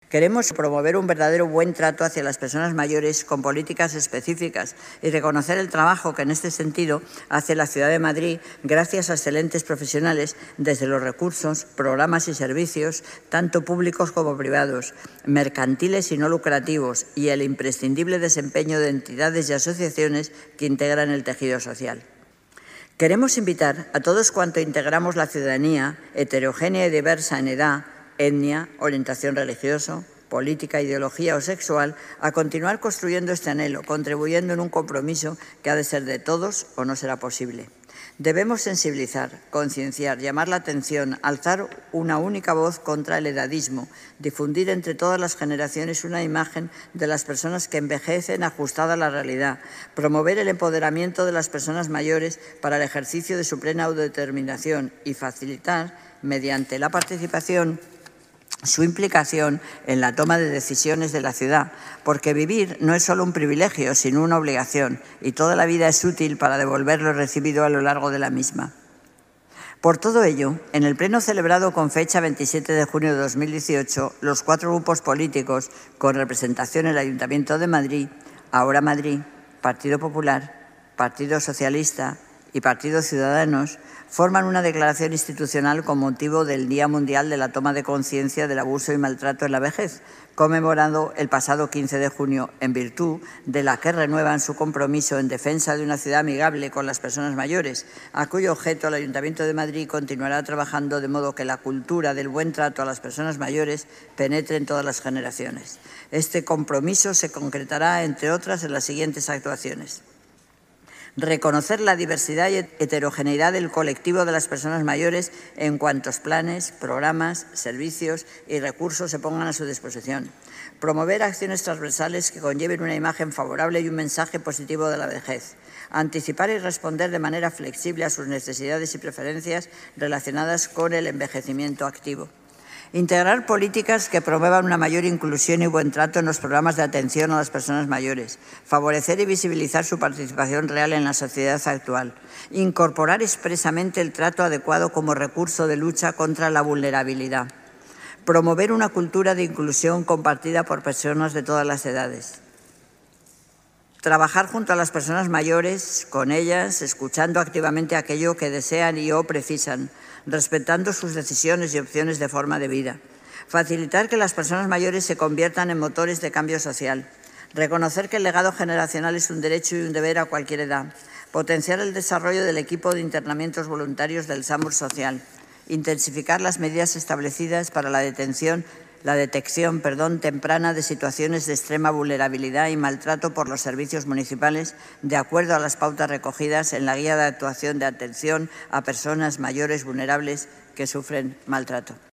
Queremos promover un verdadero buen trato hacia las personas mayores con políticas específicas y reconocer el trabajo que en este sentido hace la Ciudad de Madrid gracias a excelentes profesionales desde los recursos, programas y servicios, tanto públicos como privados, mercantiles y no lucrativos, y el imprescindible desempeño de entidades y asociaciones que integran el tejido social. Queremos invitar a todos cuantos integramos la ciudadanía, heterogénea y diversa en edad, etnia, orientación religiosa, política, ideología o sexual, a continuar construyendo este anhelo, contribuyendo en un compromiso que ha de ser de todos o no será posible. Debemos sensibilizar, concienciar, llamar la atención, alzar una única voz contra el edadismo, difundir entre todas las generaciones una imagen de las personas que envejecen ajustada a la realidad, promover el empoderamiento de las personas mayores para el ejercicio de su plena autodeterminación y facilitar, mediante la participación, su implicación en la toma de decisiones de la ciudad, porque vivir no es solo un privilegio, sino una obligación, y toda la vida es útil para devolver lo recibido a lo largo de la misma. Por todo ello, en el pleno celebrado con fecha 27 de junio de 2018, los 4 grupos políticos con representación en el Ayuntamiento de Madrid, Ahora Madrid, Partido Popular, Partido Socialista y Partido Ciudadanos, forman una declaración institucional con motivo del Día Mundial de la Toma de Conciencia del Abuso y Maltrato en la Vejez, conmemorado el pasado 15 de junio, en virtud de la que renuevan su compromiso en defensa de una ciudad amigable con las personas mayores, a cuyo objeto el Ayuntamiento de Madrid continuará trabajando de modo que la cultura del buen trato a las personas mayores penetre en todas las generaciones. Este compromiso se concretará, entre otras, en las siguientes actuaciones: reconocer la diversidad y heterogeneidad del colectivo de las personas mayores en cuantos planes, programas, servicios y recursos se pongan a su disposición. Promover acciones transversales que conlleven una imagen favorable y un mensaje positivo de la vejez. Anticipar y responder de manera flexible a sus necesidades y preferencias relacionadas con el envejecimiento activo. Integrar políticas que promuevan una mayor inclusión y buen trato en los programas de atención a las personas mayores. Favorecer y visibilizar su participación real en la sociedad actual. Incorporar expresamente el trato adecuado como recurso de lucha contra la vulnerabilidad. Promover una cultura de inclusión compartida por personas de todas las edades. Trabajar junto a las personas mayores, con ellas, escuchando activamente aquello que desean y o precisan, respetando sus decisiones y opciones de forma de vida. Facilitar que las personas mayores se conviertan en motores de cambio social. Reconocer que el legado generacional es un derecho y un deber a cualquier edad. Potenciar el desarrollo del equipo de internamientos voluntarios del SAMUR social. Intensificar las medidas establecidas para la detección temprana de situaciones de extrema vulnerabilidad y maltrato por los servicios municipales, de acuerdo a las pautas recogidas en la Guía de Actuación de Atención a Personas Mayores Vulnerables que sufren maltrato.